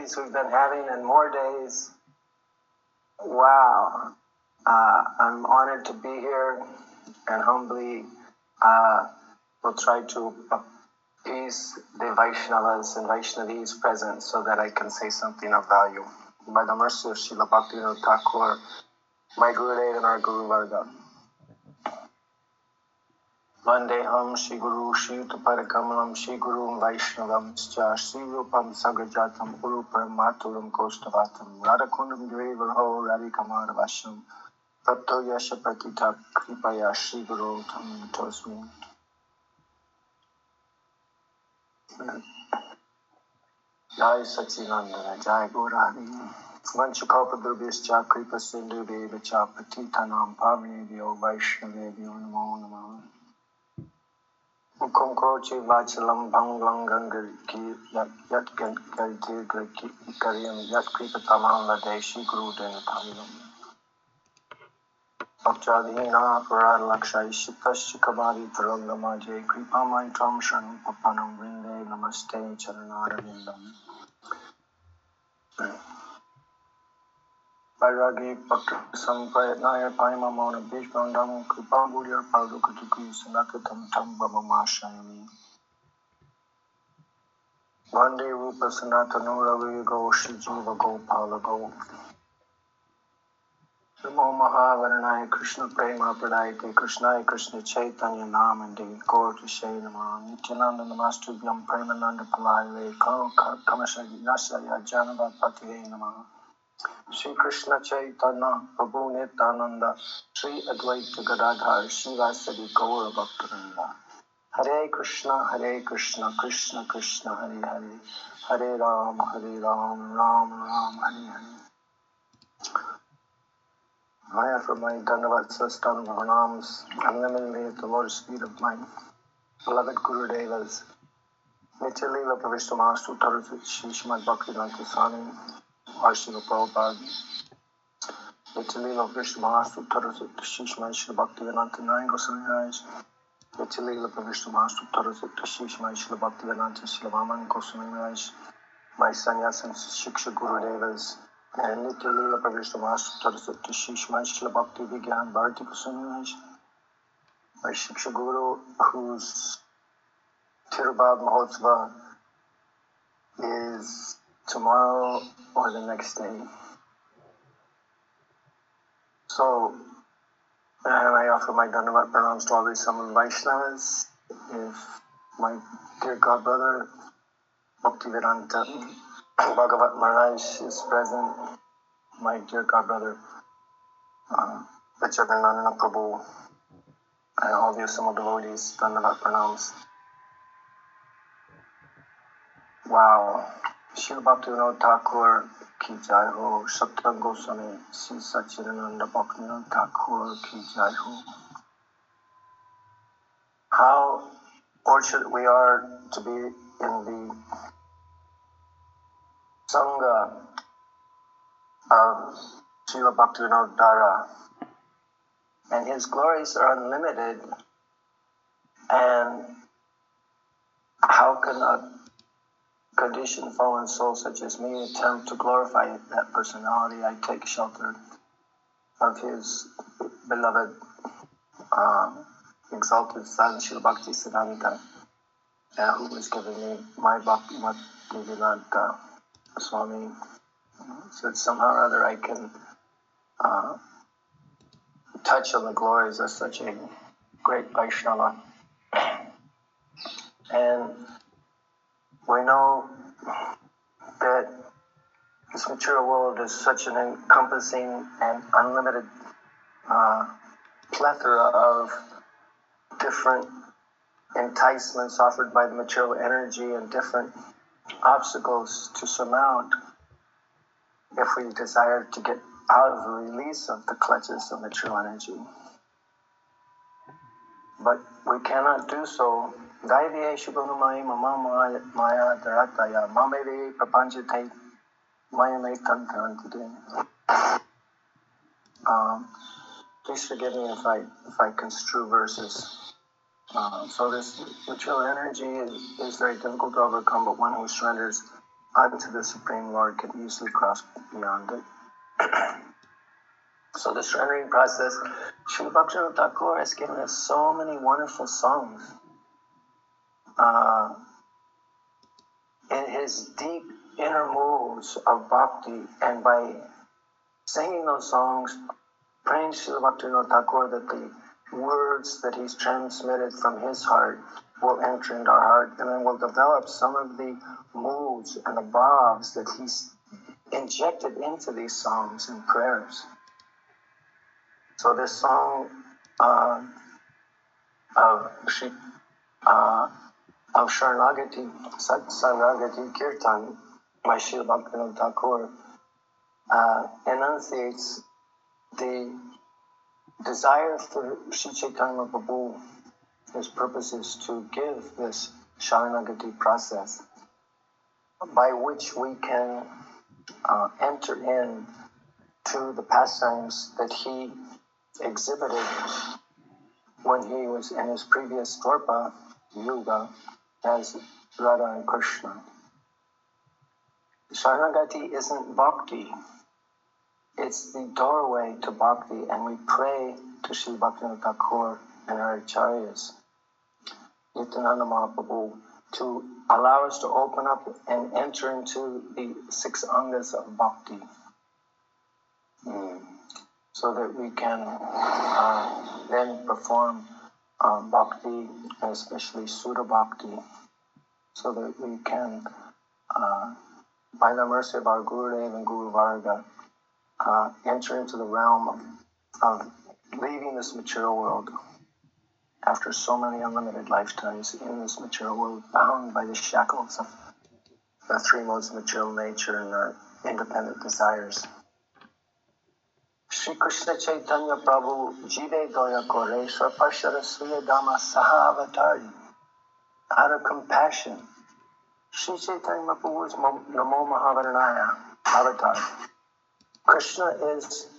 days we've been having and more days. Wow. I'm honored to be here and humbly will try to appease the Vaishnavas and Vaishnavis present so that I can say something of value. By the mercy of Srila Bhaktivinoda Thakur, my Gurudev and our Guru Varga. Vandeham Shri Guru Shri Uttaparakamalam Shri Guru Vaishnavam Shri Rupam Sagrajatam Guru Paramaturam Kostavatam Radhakundam Girivarho Radhikamara Vasham Tapto Yasha Pratita Kripaya Shri Guru Tam Tosmi. Jai Satchinandana Jai Gaurani Vanchakalpadrubhyascha Kripa Sindhu Devacha Patitanam Pavinebhyo Vaishnavebhyo Namo Namah. Mukham Krochi Vachalam Banglang Gangariki Yat Gangariti Karyam Yat Kripa Tamam Vadeshi Guru Denatamilam Bhakchadhina Parad Lakshai Shitash Kamari Tarangamaje Kripa Maitram Shanam Papanam Vrinde Namaste Charanarvindam. Vairagi Bhakti Sampayatnaya Paimamona Bhishmandam Kripa Buddhya Padukutuki Sanakatam Tambamamashayami Vande Rupa Sanatanura Go Shijiva Gopala Go Namo Mahavaranaya Krishna Prema Pradayate Krishnaya Krishna Chaitanya Namande Gaur Kishay Nama Nityananda Namastubhyam Premananda Palaya Kamasaya Yasaya Janava Patihe Nama Shri Krishna Chaitanya Prabhu Nityananda Shri Advaita Gadadhar Shivasadi Gaura Bhaktaranda Hare Krishna Krishna Krishna Hare Hare Hare Ram Ram Ram Hare Hare. I offer my Dandavat Sastan Pranams and limited the lotus speed of my beloved Guru Devas Nitya Leela Pravishtamasthu Tarasut Shri Srimad Bhaktivedanta Swami Srila Prabhupada Nitya Leela Pravishtamasthu Tarasut Shri Srimad Shri Bhaktivedanta Narayan Goswami Maharaj Nitya Leela Pravishtamasthu Tarasut Shri Srimad Shri Bhaktivedanta Srila Vaman Goswami Maharaj, my sannyas and Shiksha Guru Devas and Nitya Leela Pravishtamasthu Tarasut Shri Srimad Shri Bhakti Vigyan Bharati Goswami Maharaj, my Shiksha Guru whose Tirubhav Mahotsava is tomorrow or the next day. So, and I offer my Dandavat Pranams to all these Samad Vaishnavas. If my dear God brother Bhaktivedanta Bhagavat Maharaj is present, my dear God brother Vicharananda Prabhu, and all the Samad devotees, Dandavat Pranams. Wow. Srila Bhaktivinoda Thakur ki jai ho, Satyam Goswami Sri Satchidananda Bhaktivinoda Thakur ki jai ho. How fortunate we are to be in the Sangha of Srila Bhaktivinoda Dhara, and his glories are unlimited, and how can a conditioned fallen soul such as me attempt to glorify that personality? I take shelter of his beloved exalted son, Srila Bhakti Siddhanta, who was giving me my Bhaktivedanta Swami, so that somehow or other I can touch on the glories of such a great Vaishnava. And we know that this material world is such an encompassing and unlimited plethora of different enticements offered by the material energy and different obstacles to surmount if we desire to get out of the release of the clutches of material energy. But we cannot do so. Daiviye Shubhanumai Mama Maya Dharataya Mameve Prapanchate Mayame Tantantide. Please forgive me if I construe verses. So this material energy is very difficult to overcome, but one who surrenders unto the Supreme Lord could easily cross beyond it. So the surrendering process, Srila Bhaktivinoda Thakur has given us so many wonderful songs. In his deep inner moods of bhakti, and by singing those songs, praying Srila Bhaktivinoda Thakur that the words that he's transmitted from his heart will enter into our heart, and then we'll develop some of the moods and the bhavs that he's injected into these songs and prayers. So this song of Sharanagati, Saragati Kirtan by Srila Bhaktivinoda Thakur enunciates the desire for Sri Chaitanya Mahaprabhu. His purpose is to give this Sharanagati process by which we can enter in to the pastimes that he exhibited when he was in his previous Dwapa Yuga as Radha and Krishna. Sharanagati isn't bhakti. It's the doorway to bhakti, and we pray to Sri Bhaktivinoda Thakur and our acharyas, Nityananda Mahaprabhu, to allow us to open up and enter into the 6 angas of bhakti, so that we can then perform bhakti, and especially Sudha bhakti, so that we can, by the mercy of our Gurudev and Guru Varga, enter into the realm of leaving this material world after so many unlimited lifetimes in this material world, bound by the shackles of the 3 modes of material nature and our independent desires. Shri Krishna Chaitanya Prabhu Jive Doya Kore Swarpashara Suya Dhamma Saha Avatari. Out of compassion, Shri Chaitanya Mahaprabhu is Namo Mahavaranaya Avatar. Krishna is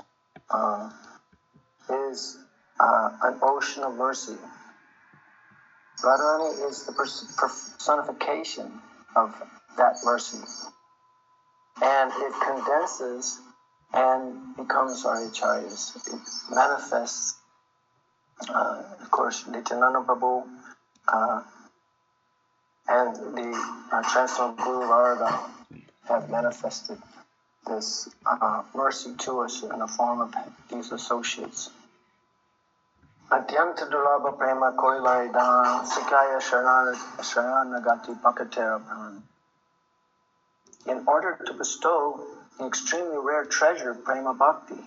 an ocean of mercy. Radharani is the personification of that mercy. And it condenses and becomes our acharyas. It manifests, of course, Nityananda Prabhu and the Transcendental Guru Varga have manifested this mercy to us in the form of these associates. Atyanta Durlabha Prema Koilaridan Sikaya Sharanagati Pakatera Pran. In order to bestow the extremely rare treasure, Prema Bhakti,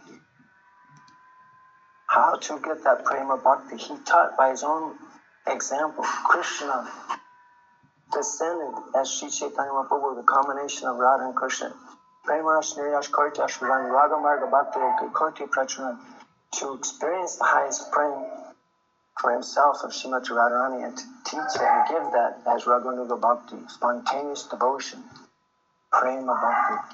how to get that Prema Bhakti, he taught by his own example. Krishna descended as Sri Chaitanya Mahaprabhu, the combination of Radha and Krishna. Premarash Niryash Kortash Varan Ragamarga Bhakti Korti Pracharan, to experience the highest prema for himself of Srimati Radharani, and to teach it and give that as Raganuga Bhakti, spontaneous devotion, Prema Bhakti.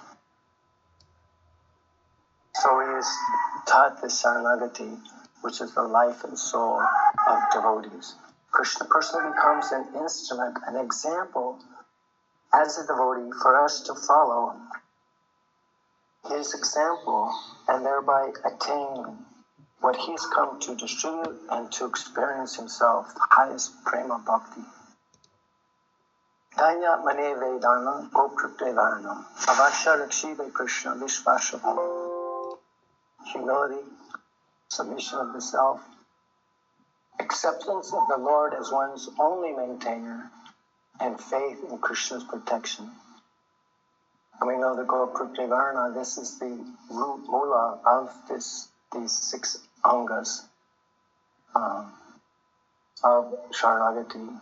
So he is taught this Saranagati, which is the life and soul of devotees. Krishna personally becomes an instrument, an example as a devotee for us to follow his example and thereby attain what he's come to distribute and to experience himself, the highest Prema Bhakti. Danya Mane Vedana Goprutevarna Avasha Rakshiva Krishna Vishvashabha. Humility, submission of the self, acceptance of the Lord as one's only maintainer, and faith in Krishna's protection. And we know the Gopruti Varna, this is the root mula of these 6 angas of Sharanagati.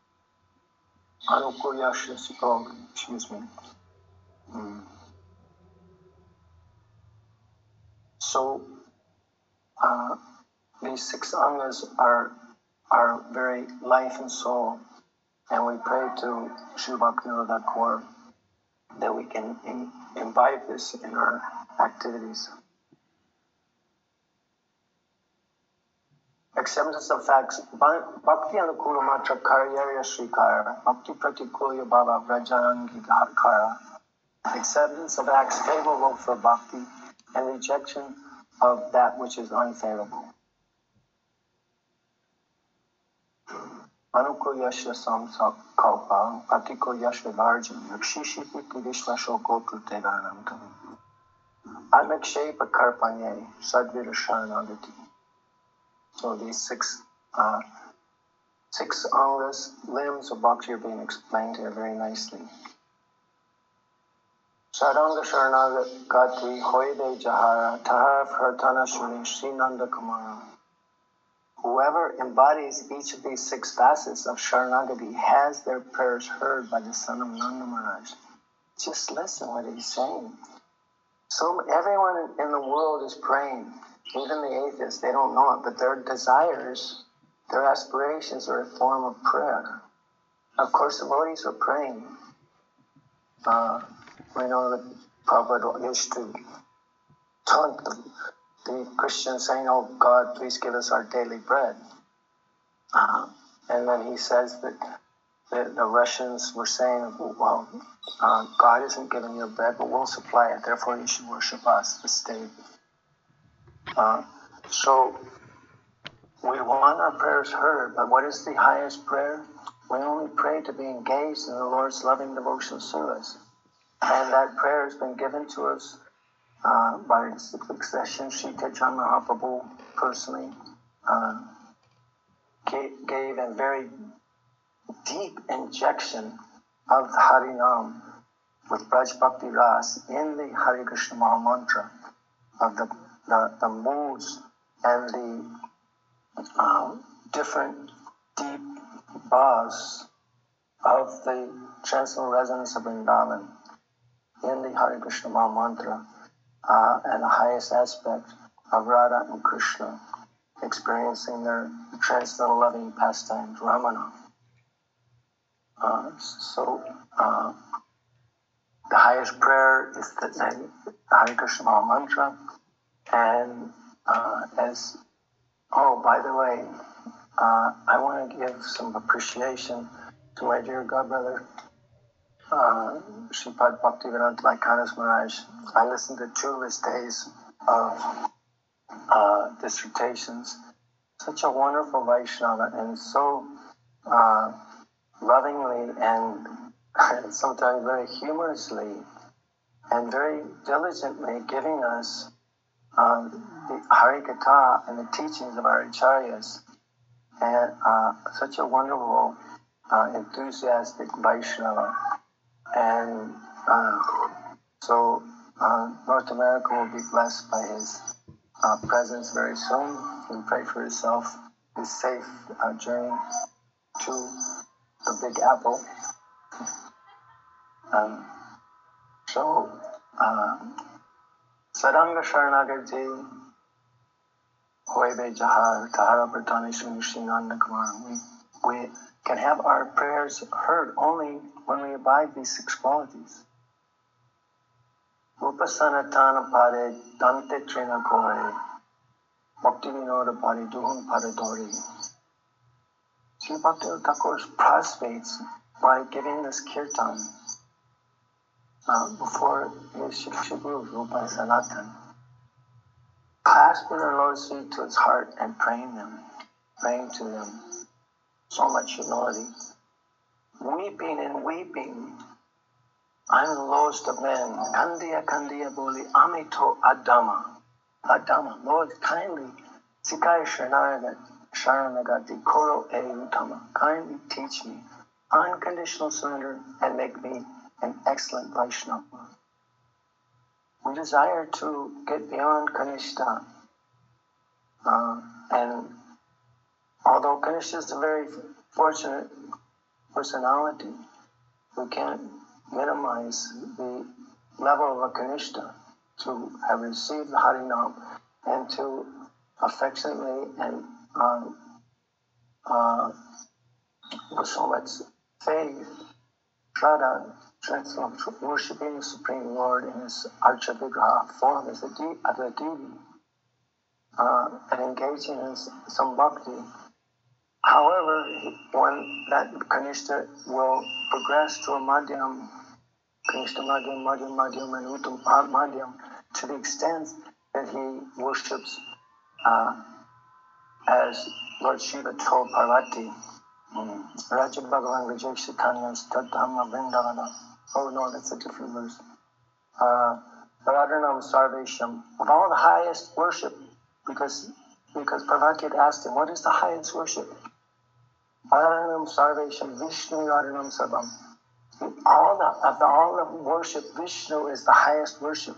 Excuse me. So these 6 angas are very life and soul, and we pray to Sri Bhaktivinoda Thakur that we can imbibe this in our activities. Acceptance of facts. Bhakti Anukula Matra Karyarya Srikara. Bhakti Pratikulya Bhava Vrajangi Kara. acceptance of acts favorable for bhakti, and rejection of that which is unfavorable. Anuko yashva samsakalpa, patiko yashva varjan, yakshishiti kudishva shokotu teganam. Atmakshepa karpanye, sadvira sharanagati. So these six angas, limbs of bhakti are being explained here very nicely. Saranga Sharanagati Hoide Jahara Tahara Pratana Shuni Srinanda Kumara. Whoever embodies each of these six facets of Sharanagati has their prayers heard by the son of Nanda Maharaj. Just listen what he's saying. So everyone in the world is praying, even the atheists, they don't know it, but their desires, their aspirations are a form of prayer. Of course, devotees are praying. We know that Prabhupada used to taunt the Christians saying, "Oh God, please give us our daily bread." And then he says that the Russians were saying, "Well, God isn't giving you bread, but we'll supply it. Therefore, you should worship us, the state." So we want our prayers heard, but what is the highest prayer? We only pray to be engaged in the Lord's loving devotion service. And that prayer has been given to us by the succession. Sri Chaitanya Mahaprabhu personally gave a very deep injection of Harinam with Braj Bhakti Ras in the Hare Krishna Maha Mantra of the moods and the different deep bars of the transcendental resonance of Vrindavan in the Hare Krishna Maha Mantra, and the highest aspect of Radha and Krishna experiencing their transcendental loving pastimes, Ramana. The highest prayer is the Hare Krishna Maha Mantra, and by the way, I want to give some appreciation to my dear godbrother, Sripad Bhaktivedanta Vaikanas Maharaj. I listened to 2 of his days of dissertations. Such a wonderful Vaishnava, and so lovingly and sometimes very humorously and very diligently giving us the Harikatha and the teachings of our acharyas, and such a wonderful, enthusiastic Vaishnava. And so North America will be blessed by his presence very soon. And pray for himself, his safe journey to the Big Apple. Saranga Sharanagati Hoibe Jahar Tahara Pratani Srinanda Kumar. We can have our prayers heard only when we abide these 6 qualities. Upasanatana Pare Dante Trina Kore Bhakti Vinoda Pari Duhum Paradori. Sri Bhaktivinoda Thakur prostrates by giving this kirtan before his Shiksha Guru Rupa Sanatan, clasping our Lord's feet to his heart and praying to them. So much humility. Weeping and weeping. I'm the lowest of men. Kandiya Kandiya Boli Amito Adama. Adama, Lord, kindly, Sikai Sharanagati Koro E Utama. Kindly teach me unconditional surrender and make me an excellent Vaishnava. We desire to get beyond Kanishta. And although Kanishta is a very fortunate personality, we can't minimize the level of a Kanishta to have received the Harinam and to affectionately and with so much faith, Shraddha, worshipping the Supreme Lord in his Archa Vigraha form as a deity, and engaging in some bhakti. However, when that Kanishta will progress to a Madhyam Krishna Madhyam, Madhyam, Madhyam, and Uttam Madhyam, to the extent that he worships as Lord Shiva told Parvati, Raja Bhagavan Vijay Chaitanya Tadhamma Vrindavana. Oh no, that's a different verse. Radhanam Sarvesham, of all the highest worship, because Parvati had asked him, what is the highest worship? Radhanam Sarvesham Vishnu Radhanam Sabam. All the worship, Vishnu is the highest worship.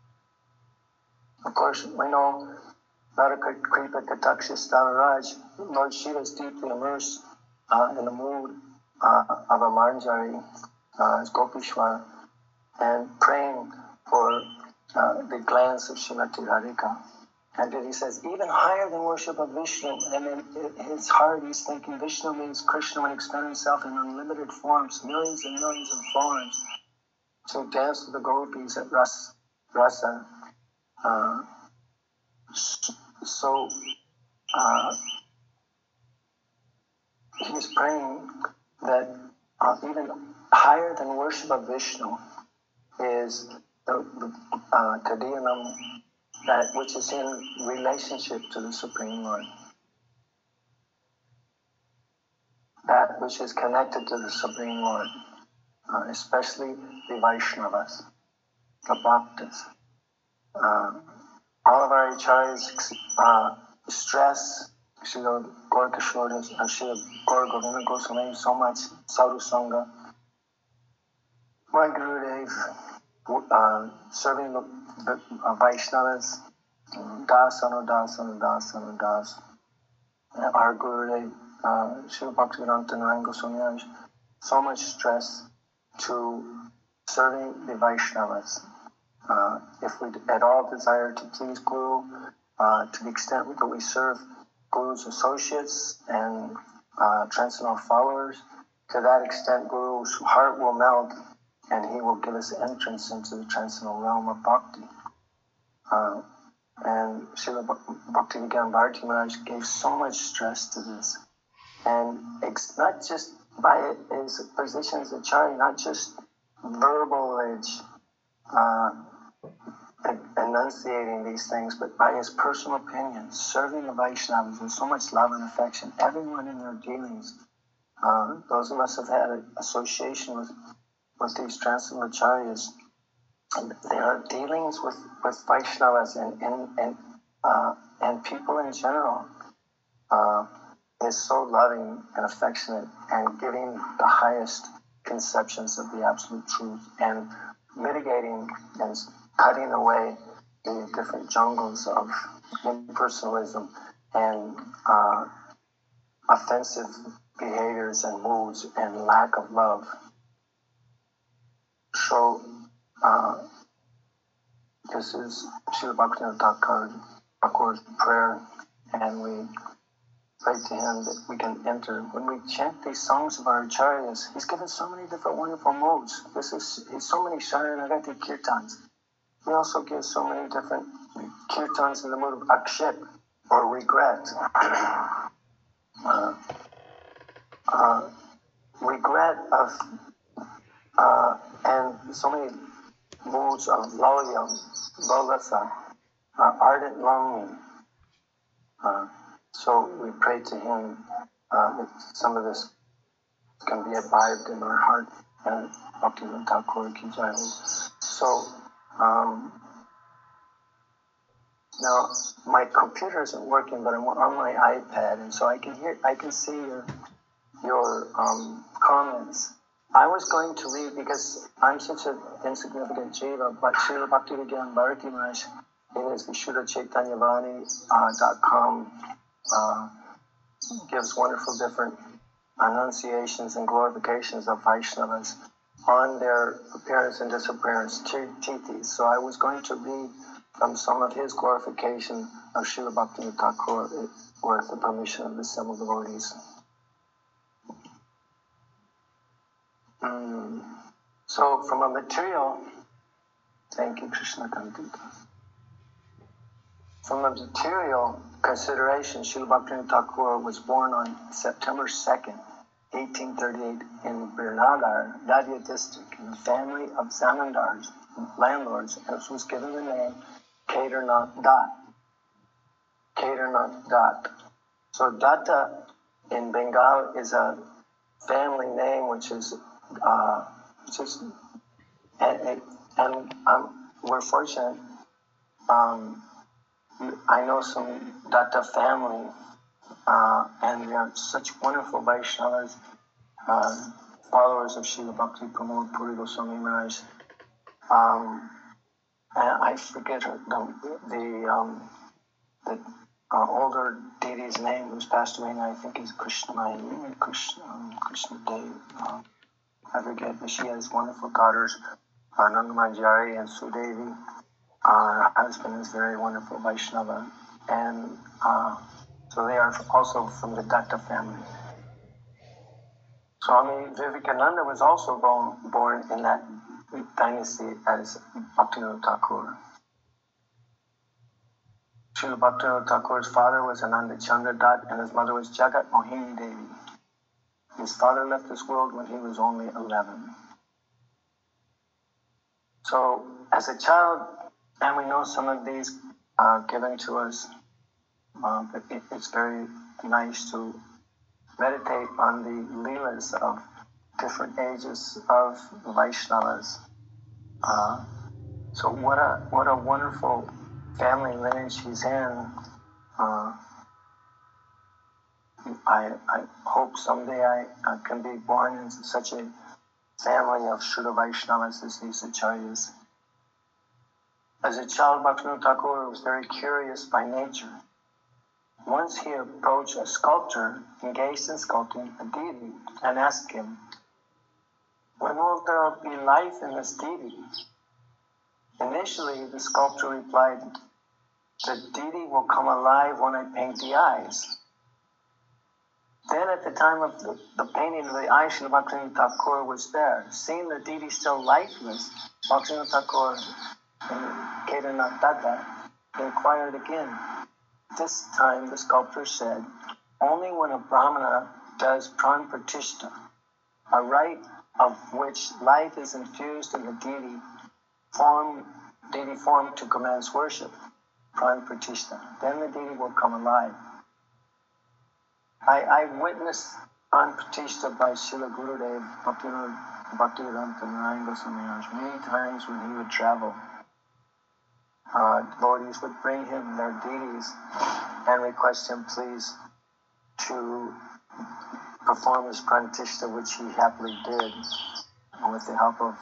Of course, we know Radha Kripa Kataksha Stavaraj, Lord Shiva is deeply immersed in the mood of a Manjari, as Gopishwar, and praying for the glance of Srimati Radhika. And then he says, even higher than worship of Vishnu, and in his heart he's thinking Vishnu means Krishna when he expanded himself in unlimited forms, millions and millions of forms, to dance with the gopis at Rasa. So he's praying that even higher than worship of Vishnu is the Tadiyanam, that which is in relationship to the Supreme Lord. That which is connected to the Supreme Lord, especially the Vaishnavas, the Bhaktas. All of our acharyas stress Srila Gaura Kishore, Srila Gaura Govinda Goswami so much, Sadhu Sangha. My Gurudev, serving the Vaishnavas, Das Anu Das Anu Das Anu Das. Our Gurudev, Srila Bhaktivedanta Narayana Goswami, so much stress to serving the Vaishnavas. If we at all desire to please Guru, to the extent that we serve Guru's associates and transcendental followers, to that extent Guru's heart will melt and he will give us entrance into the transcendental realm of bhakti. And Srila Bhaktivedanta Bharati Maharaj gave so much stress to this. And it's not just by his position as Acharya, not just verbal enunciating these things, but by his personal opinion, serving the Vaishnavas with so much love and affection, everyone in their dealings. Those of us who have had association with these transcendental acharyas, their dealings with Vaishnavas and people in general is so loving and affectionate and giving the highest conceptions of the absolute truth and mitigating and cutting away the different jungles of impersonalism and offensive behaviors and moods and lack of love. So, this is Srila Bhaktivinoda Thakur's prayer, and we pray to him that we can enter. When we chant these songs of our acharyas, he's given so many different wonderful modes. He's so many Sharanagati kirtans. He also gives so many different kirtans in the mood of akshep, or regret. Regret of, and so many moods of loyam, lolasa, ardent longing. So we pray to him that some of this can be imbibed in our heart, and Bhaktivinoda Thakur ki jai. So now my computer isn't working, but I'm on my iPad, and so I can see your comments. I was going to read, because I'm such an insignificant jiva, but Srila Bhaktivedanta Bharati Maharaj in his VishuddhaChaitanyavani.com gives wonderful different annunciations and glorifications of Vaishnavas on their appearance and disappearance, tithis. So I was going to read from some of his glorification of Srila Bhaktivinoda Thakur with the permission of the assembled devotees. So from a material, thank you Krishna Kandita. From a material consideration, Srila Bhaktivinoda Thakur was born on September 2nd, 1838 in Birnagar, Dadia district, in the family of Zamindars, landlords, and was given the name Kedarnath Dat. Kedarnath Dat. So Datta in Bengal is a family name which is and we're fortunate. I know some Datta family, and they are such wonderful Vaishnavas, followers of Srila Bhakti Pramod Puri Goswami Maharaj. And I forget the older deity's name who's passed away now. I think is Krishna Dev. I forget, but she has wonderful daughters, Nanda Manjari and Sudevi. Her husband is very wonderful Vaishnava, and so they are also from the Datta family. Swami Vivekananda was also born in that dynasty as Bhaktivinoda Thakur. Srila Bhaktivinoda Thakur's father was Ananda Chandra Dutt and his mother was Jagat Mohini Devi. His father left this world when he was only 11. So as a child, and we know some of these given to us, but it's very nice to meditate on the leelas of different ages of Vaishnavas. So what a wonderful family lineage he's in. I hope someday I can be born in such a family of Shuddha Vaishnavas as these acharyas. As a child, Bhaktivinoda Thakur was very curious by nature. Once he approached a sculptor engaged in sculpting a deity and asked him, "When will there be life in this deity?" Initially, the sculptor replied, "The deity will come alive when I paint the eyes." Then at the time of the painting of the eyes, Srila Bhaktivinoda Thakur was there. Seeing the deity still lifeless, Bhaktivinoda Thakur and Kedarnath Datta inquired again. This time the sculptor said, "Only when a Brahmana does pran pratishtha, a rite of which life is infused in the deity form to commence worship, pran pratishtha, then the deity will come alive." I witnessed pran pratishtha by Srila Gurudev Bhaktivedanta Narayan Goswami Maharaj many times when he would travel. Devotees would bring him their deities and request him please to perform this pran pratishtha, which he happily did with the help of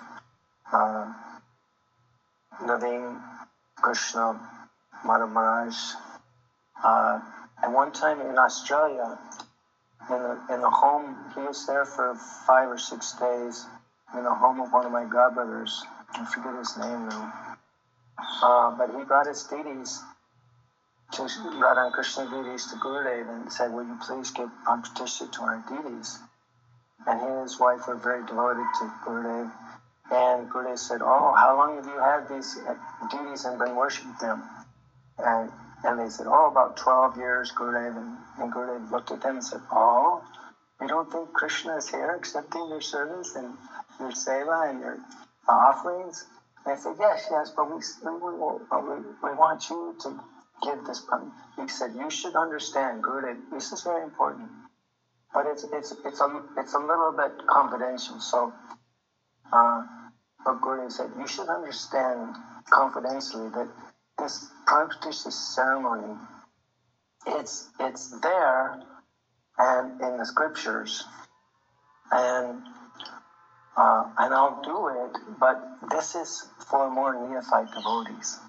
Naveen Krishna Madhav Maharaj. And one time in Australia, in the home, he was there for 5 or 6 days in the home of one of my godbrothers. I forget his name now. But he brought his deities to Radha and Krishna deities to Gurudev and said, "Will you please give pran pratishtha to our deities?" And he and his wife were very devoted to Gurudev. And Gurudev said, "Oh, how long have you had these deities and been worshipping them?" And they said, "Oh, about 12 years, Gurudev." And Gurudev looked at them and said, "Oh, you don't think Krishna is here accepting your service and your seva and your offerings?" And they said, yes, but we want you to give this. He said, "You should understand, Gurudev, this is very important, but it's a little bit confidential." So, but Gurudev said, "You should understand confidentially that this pran pratishtha ceremony, it's there and in the scriptures, and I'll do it, but this is for more neophyte devotees."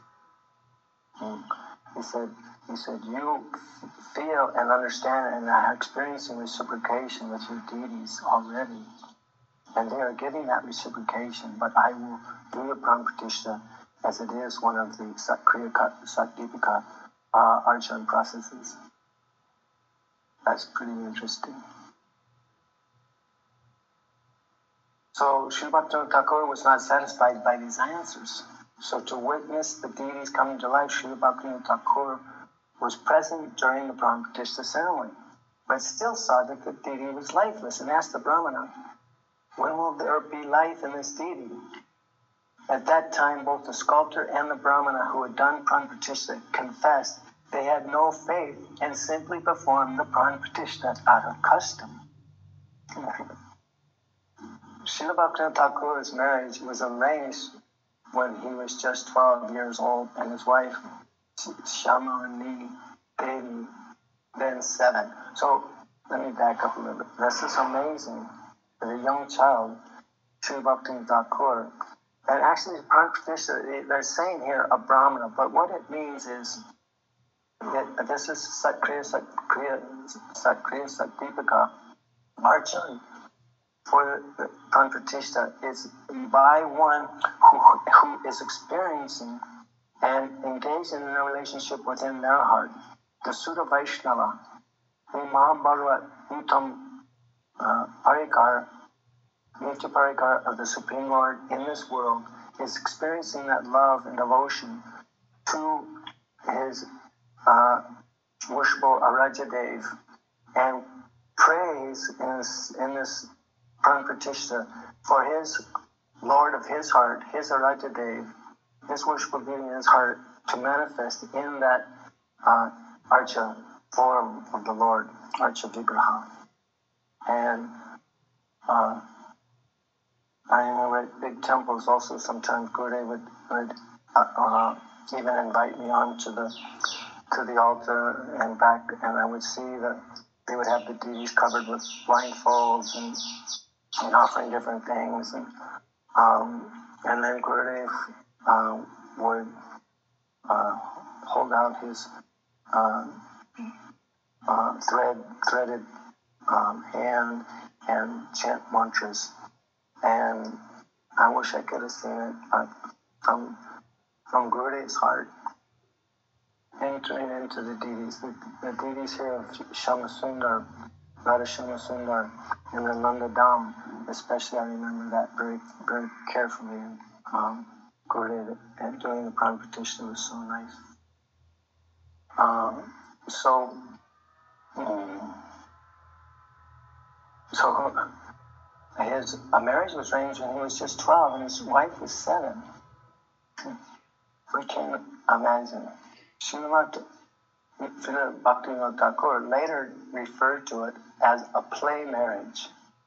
He said, "You feel and understand and are experiencing reciprocation with your deities already, and they are giving that reciprocation, but I will do your pran pratishtha as it is one of the Satdipika Arjan processes." That's pretty interesting. So Srila Bhaktivinoda Thakur was not satisfied by these answers. So to witness the deities coming to life, Srila Bhaktivinoda Thakur was present during the pran pratishtha ceremony. but still saw that the deity was lifeless and asked the Brahmana, when will there be life in this deity? At that time, both the sculptor and the Brahmana who had done Pran-Pratishtha confessed they had no faith and simply performed the Pran-Pratishtha out of custom. Srila Bhaktivinoda Thakur's marriage was arranged when he was just 12 years old and his wife, Shamani Devi, then 7. So let me back up a little bit. This is amazing for a young child, Srila Bhaktivinoda Thakur. And actually, Pran-Pratishtha, they're saying here a Brahmana, but what it means is that this is Satkriya Satdipika Archan for the Pran-Pratishtha is by one who is experiencing and engaging in a relationship within their heart. The Sudha Vaishnava, the Mahabhagavat Uttam Parikar, Nitya Parikar of the Supreme Lord in this world, is experiencing that love and devotion to his worshipful Arajadev and prays in this Pran-Pratishtha for his Lord of his heart, his Arajadev, his worshipful being in his heart to manifest in that Archa form of the Lord, Archa Vigraha. And I know at big temples also sometimes Gurudev would even invite me on to the altar and back, and I would see that they would have the deities covered with blindfolds and offering different things, and then Gurudev would hold out his threaded hand and chant mantras. And I wish I could have seen it from Gurudev's heart, entering into the deities. The deities here of Shamasundar, Radha Shamasundar, and then Nanda Dham, especially I remember that very, very carefully. And Gurudev doing the Pran-Pratishtha was so nice. His marriage was arranged when he was just 12 and his wife was 7. We can imagine. Srila Bhaktivinoda Thakur later referred to it as a play marriage.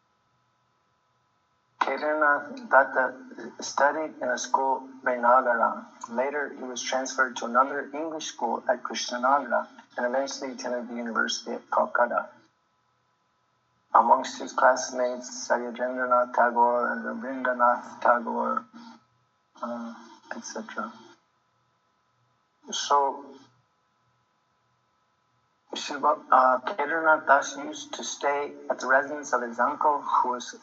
Kedarnath Datta studied in a school Vainagara. Later, he was transferred to another English school at Krishnanagar and eventually attended the University at Calcutta. Amongst his classmates, Saryajendranath Tagore and Rabindranath Tagore, etc. So, Kedarnath Das used to stay at the residence of his uncle, who was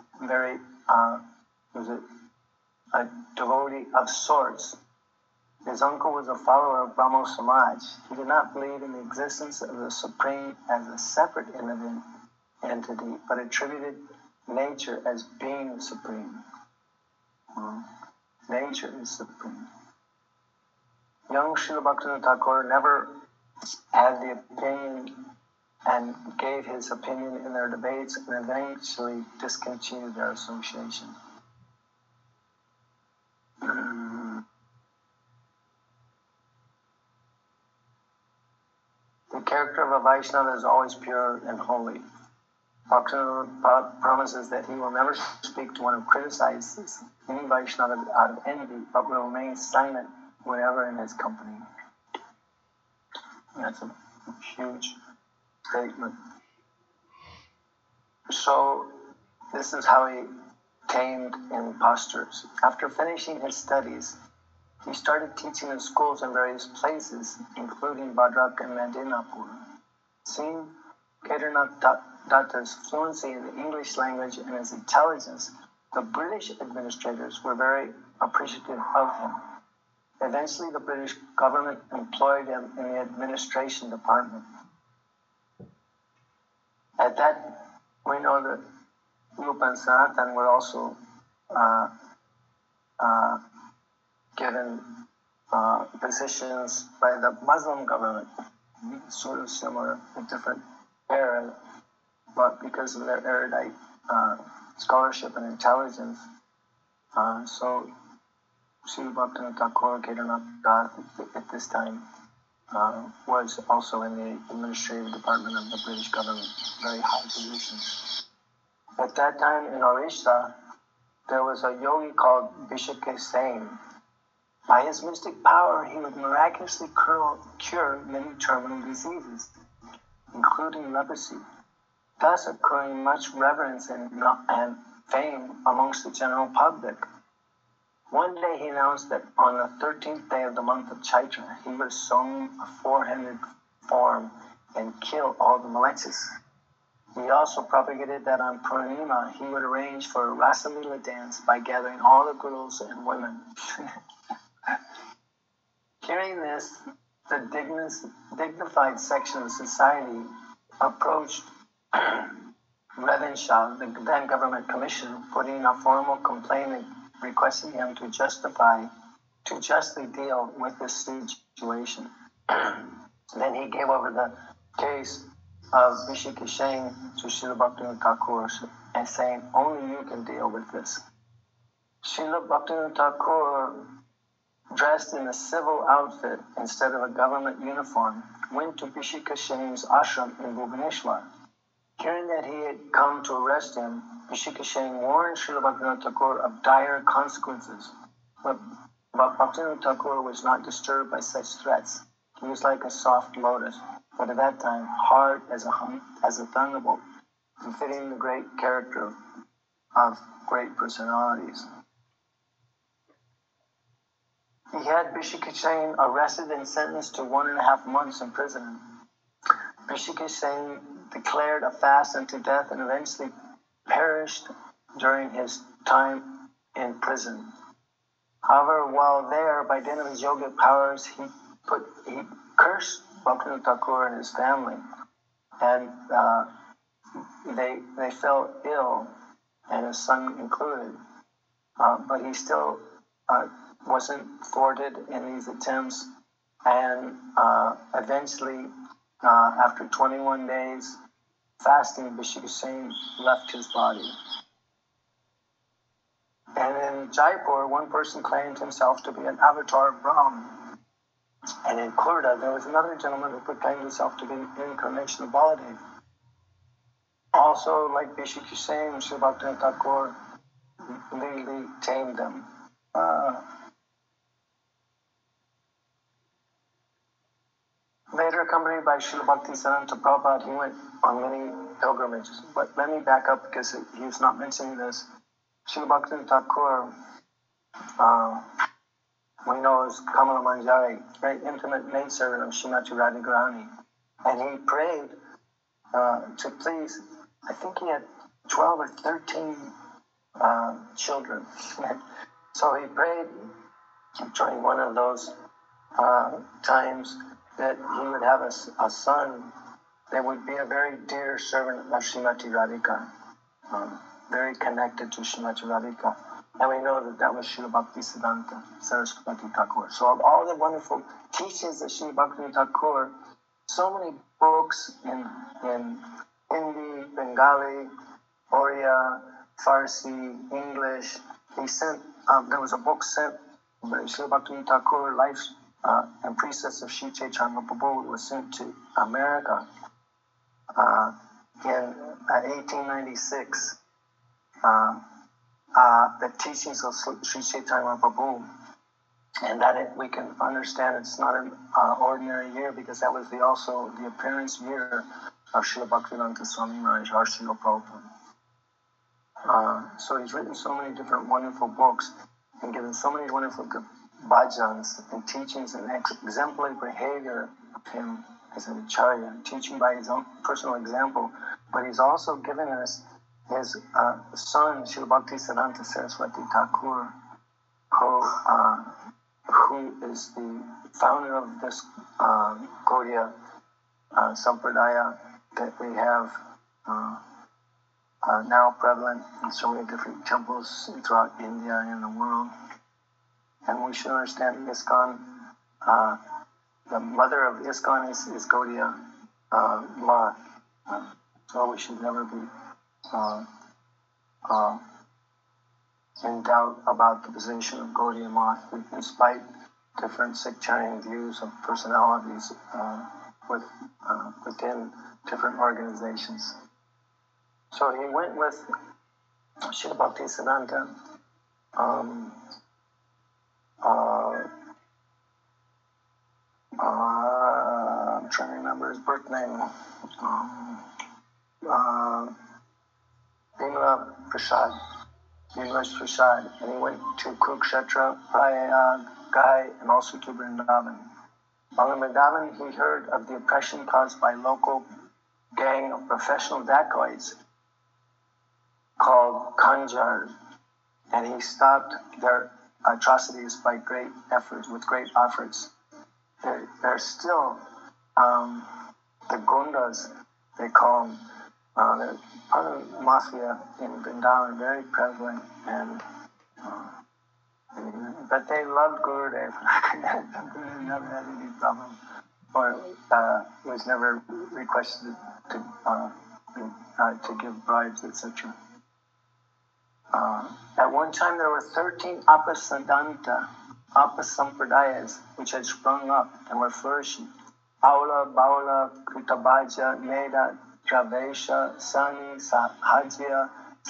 a devotee of sorts. His uncle was a follower of Brahmo Samaj. He did not believe in the existence of the Supreme as a separate entity, but attributed nature as being supreme. Nature is supreme. Young Srila Bhaktivinoda Thakur never had the opinion and gave his opinion in their debates and eventually discontinued their association. The character of a Vaishnava is always pure and holy. Bhaktivinoda promises that he will never speak to one who criticizes any Vaishnava out of envy, but will remain silent whenever in his company. That's a huge statement. So, this is how he tamed impostors. After finishing his studies, he started teaching in schools in various places, including Bhadrak and Medinapur. Seeing Kedarnath Datta's fluency in the English language and his intelligence, the British administrators were very appreciative of him. Eventually, the British government employed him in the administration department. At that, we know that Rupa and Sanatan were also given positions by the Muslim government, sort of similar, with different era, but because of their erudite scholarship and intelligence. So Srila Bhaktivinoda Thakur Kedarnath Das at this time was also in the administrative department of the British government, very high position. At that time in Orissa, there was a yogi called Vishaka Sen. By his mystic power, he would miraculously cure many terminal diseases, including leprosy, thus occurring much reverence and fame amongst the general public. One day he announced that on the 13th day of the month of Chaitra, he would assume a four-handed form and kill all the malechas. He also propagated that on Purnima he would arrange for a Rasalila dance by gathering all the girls and women. Hearing this, the dignified section of society approached Revin Shah, the then government commissioner, putting a formal complaint requesting him to justly deal with this situation. Then he gave over the case of Vishaka Sen to Srila Bhaktivinoda Thakur and saying, only you can deal with this. Srila Bhaktivinoda Thakur, dressed in a civil outfit instead of a government uniform, went to Vishaka Sen's ashram in Bhubaneswar. Hearing that he had come to arrest him, Vishaka Sen warned Srila Bhaktivinoda Thakur of dire consequences. But Bhaktivinoda Thakur was not disturbed by such threats. He was like a soft lotus, but at that time hard as a thunderbolt, befitting the great character of great personalities. He had Vishaka Sen arrested and sentenced to 1.5 months in prison. Vishaka Sen declared a fast unto death and eventually perished during his time in prison. However, while there, by dint of his yogic powers, he cursed Bhaktivinoda Thakur and his family, and they fell ill, and his son included. But he still wasn't thwarted in these attempts, and eventually, after 21 days fasting, Vishaka Sen left his body. And in Jaipur, one person claimed himself to be an avatar of Brahma. And in Khurda, there was another gentleman who proclaimed himself to be an incarnation of Baladev. Also, like Vishaka Sen, Srila Bhaktivinoda Thakur legally tamed them. Later, accompanied by Srila Bhaktisiddhanta Prabhupada, he went on many pilgrimages. But let me back up because he's not mentioning this. Srila Bhaktivinoda Thakur, we know as Kamala Manjari, very intimate maidservant of Srimati Radharani. And he prayed to please, I think he had 12 or 13 children. So he prayed during one of those times that he would have a son that would be a very dear servant of Srimati Radhika, very connected to Srimati Radhika. And we know that that was Srila Bhaktisiddhanta Saraswati Thakur. So of all the wonderful teachings of Srila Bhaktivinoda Thakur, so many books in Hindi, Bengali, Oriya, Farsi, English. He sent, there was a book sent by Srila Bhaktivinoda Thakur, Life and Precepts of Sri Chaitanya Prabhu, was sent to America in 1896. The teachings of Sri Chaitanya Prabhu, and that we can understand it's not an ordinary year because that was also the appearance year of Srila Bhaktivedanta Swami Maharaj, our Srila Prabhupada. So he's written so many different wonderful books and given so many wonderful bhajans and teachings and exemplary behavior of him as an acharya, teaching by his own personal example. But he's also given us his son, Srila Bhaktisiddhanta Saraswati Thakur, who is the founder of this Gaudiya Sampradaya that we have now prevalent in so many different temples throughout India and the world. And we should understand ISKCON, the mother of ISKCON is Gaudiya Ma. So we should never be uh, in doubt about the position of Gaudiya Math, despite different sectarian views of personalities within different organizations. So he went with Srila Bhaktisiddhanta. I'm trying to remember his birth name. Bimala Prasad. Bimala Prasad. And he went to Kurukshetra, Prayag, Gai, and also to Vrindavan. While in Vrindavan, he heard of the oppression caused by local gang of professional dacoits called Kanjar, and he stopped their atrocities by great efforts, with great efforts. There's still the Gundas, they call them. They're part of the mafia in Vrindavan, very prevalent, but they loved Gurudev. Gurudev never had any problem, or was never requested to give bribes, etc. At one time, there were 13 Apasampradayas which had sprung up and were flourishing. Aula, Baula, Kritabhaja, Meda, Javesha, Sani, Sahajya,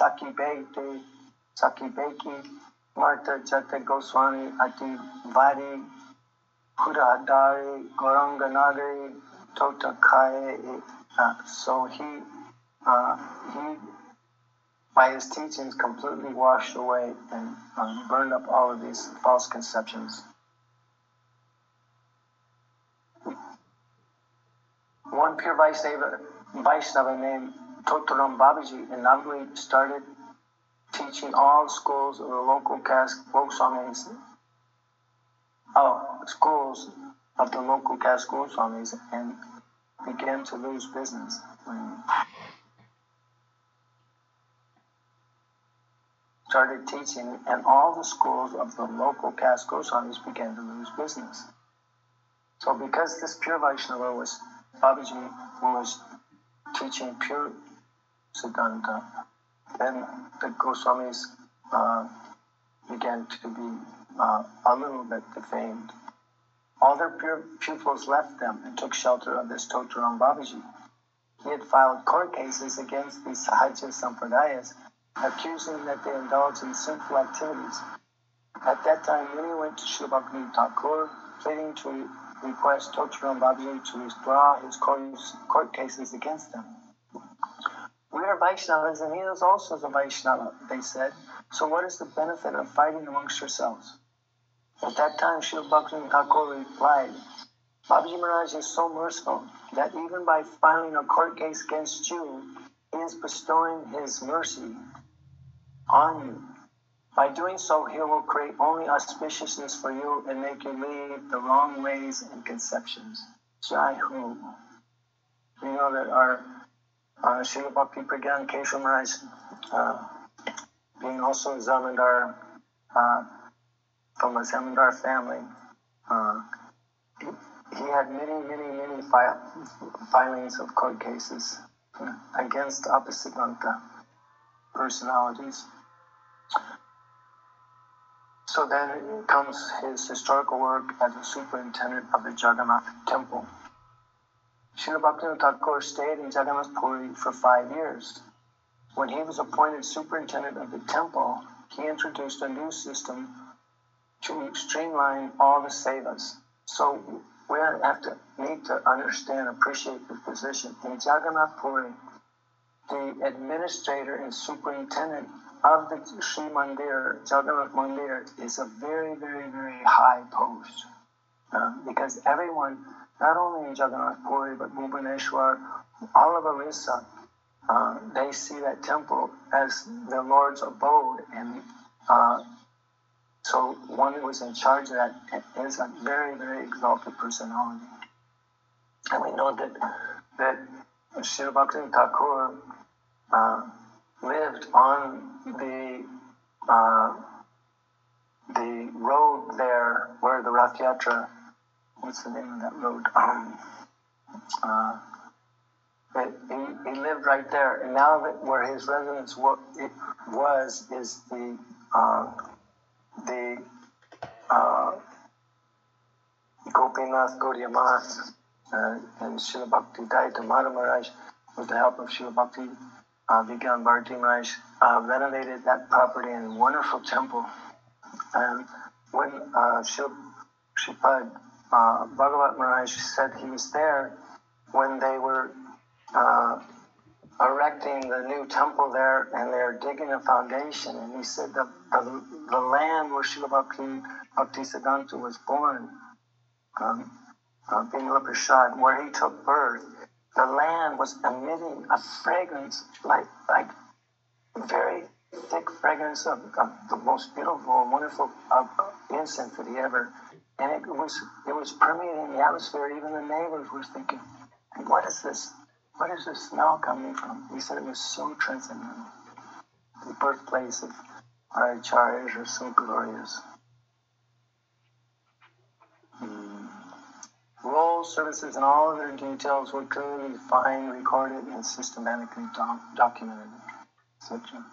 Sakibeki, Marta, Jata Goswami, Ati Vari, Kudahadari, Goranganagari, Tota Kaya. So he, by his teachings, completely washed away and burned up all of these false conceptions. One pure Vaishnava named Totaram Babaji in Navli started teaching all schools of the local caste Goswamis, and began to lose business. Started teaching, and all the schools of the local caste Goswamis began to lose business. So because this pure Vaishnava Babaji was teaching pure Siddhanta, then the Goswamis began to be a little bit defamed. All their pure pupils left them and took shelter of this Totaram Babaji. He had filed court cases against these Sahaja Sampradayas, accusing that they indulged in sinful activities. At that time, many went to Srila Bhaktivinoda Thakur, pleading to request Totaram Babaji to withdraw his court cases against them. We are Vaishnavas, and he is also a Vaishnava, they said. So what is the benefit of fighting amongst yourselves? At that time, Srila Bhaktivinoda Thakur replied, Babaji Maharaj is so merciful that even by filing a court case against you, he is bestowing his mercy on you. By doing so, he will create only auspiciousness for you and make you leave the wrong ways and conceptions. Jai Ho. We know that our Srila Bhakti Pragyan Keshav Maharaj, being also Zamindar, from a Zamindar family, he had many filings of court cases against Apasiddhanta personalities. So then comes his historical work as a superintendent of the Jagannath temple. Srila Bhaktivinoda Thakur stayed in Jagannath Puri for 5 years. When he was appointed superintendent of the temple, he introduced a new system to streamline all the sevas. So we need to understand, appreciate the position. In Jagannath Puri, the administrator and superintendent of the Sri Mandir, Jagannath Mandir, is a very high post. Because everyone, not only in Jagannath Puri, but Bhubaneswar, all of Orissa, they see that temple as the Lord's abode. And so one who was in charge of that is a very exalted personality. And we know that Srila Bhaktivinoda Thakur lived on the road there where the Rath Yatra, what's the name of that road? He lived right there, and now that where his residence is the Gopinath Gaudiya Math, and Srila Bhakti Daita Maharaj, with the help of Srila Bhakti Vigyan Bharati Maharaj, renovated that property in a wonderful temple. And when Sripad Bhagavat Maharaj said he was there when they were erecting the new temple there, and they're digging a foundation, and he said the land where Srila Bhakti Siddhanta was born, Bimala Prasad, where he took birth, the land was emitting a fragrance like very thick fragrance of the most beautiful and wonderful incense that he ever, and it was permeating the atmosphere. Even the neighbors were thinking, what is this? What is this smell coming from? He said it was so transcendental. The birthplace of our acharyas are so glorious. Roles, services, and all of their details were clearly defined, recorded, and systematically documented. Etc.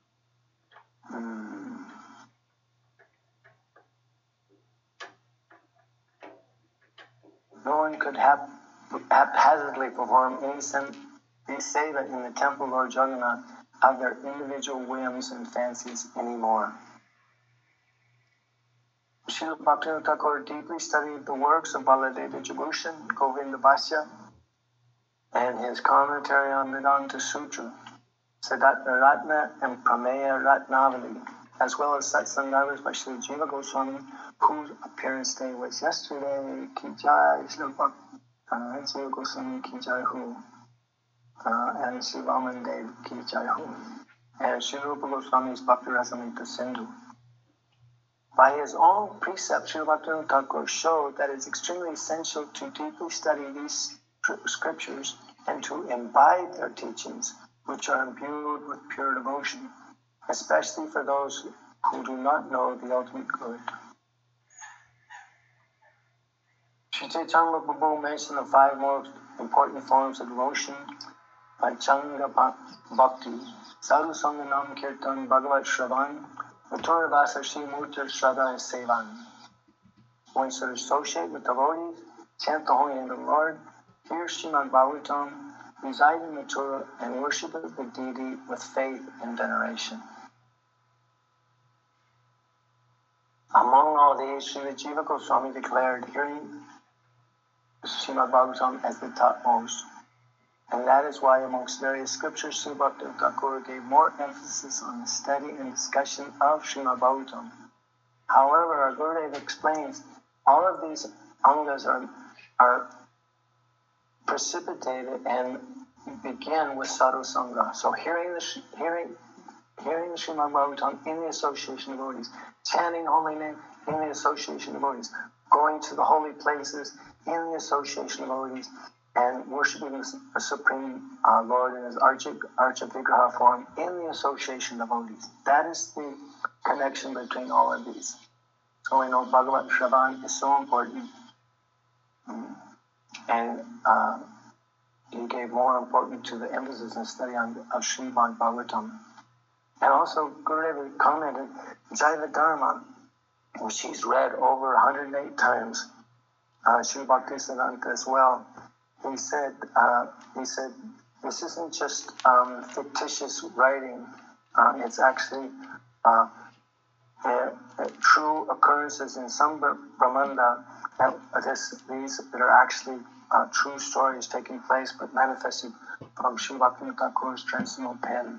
No one could haphazardly perform any seva in the temple Lord Jagannath of their individual whims and fancies anymore. Srila Bhaktivinoda Thakur deeply studied the works of Baladeva Jabushan, Govinda Bhasya, and his commentary on Vedanta Sutra, Siddhartha Ratna and Prameya Ratnavali, as well as Satsangarvas by Sri Jiva Goswami, whose appearance day was yesterday. Ki Jai, Sri Jiva Goswami Ki Jai Hu, and Sri Vaman Dev Ki Jai Hu, and Sri Rupa Goswami's Bhakti Rasamrita Sindhu. By his own precept, Srila Bhaktivinoda Thakur showed that it's extremely essential to deeply study these scriptures and to imbibe their teachings, which are imbued with pure devotion, especially for those who do not know the ultimate good. Sri Chaitanya Mahaprabhu mentioned the 5 most important forms of devotion: Panchanga Bhakti, Sadhu Sanganam Kirtan Bhagavat Shravan, Mathura Vasa Shri Murti Shraddha Sevan. One should associate with devotees, chant the holy name of the Lord, hear Srimad Bhagavatam, reside in Mathura, and worship the deity with faith and veneration. Among all these, Srila Jiva Goswami declared hearing Srimad Bhagavatam as the topmost, and that is why amongst various scriptures, Sri Bhaktivinoda Thakur gave more emphasis on the study and discussion of Srimad Bhagavatam. However, our Gurudev explains all of these angas are precipitated and begin with sadhu sangha. So hearing the Srimad Bhagavatam in the association of devotees, chanting holy name in the association of devotees, going to the holy places in the association of devotees, and worshipping the Supreme Lord in his Archa Vigraha form in the association of devotees. That is the connection between all of these. So we know Bhagavat Shravan is so important, and he gave more importance to the emphasis and study of Srimad Bhagavatam. And also, Gurudev commented, Jaiva Dharma, which he's read over 108 times, Sri Bhakti Siddhanta as well. He said, this isn't just fictitious writing. It's actually true occurrences in some Brahmanda. These that are actually true stories taking place, but manifested from Sri Bhaktivinoda Thakur's transcendental pen.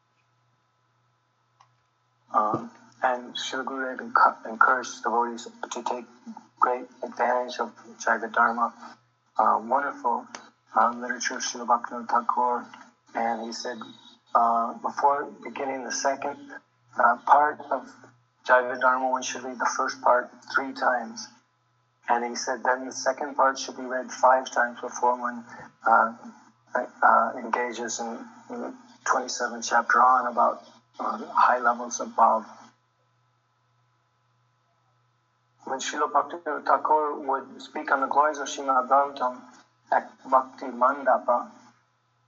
And Sri Gurudev encouraged devotees to take great advantage of Jaiva Dharma. Wonderful literature of Srila Bhaktivinoda Thakur, and he said before beginning the second part of Jaiva Dharma, one should read the first part 3 times, and he said then the second part should be read 5 times before one engages in the 27th chapter on about high levels of bhav. When Srila Bhaktivinoda Thakur would speak on the glories of Srimad Bhagavatam at Bhakti Mandapa,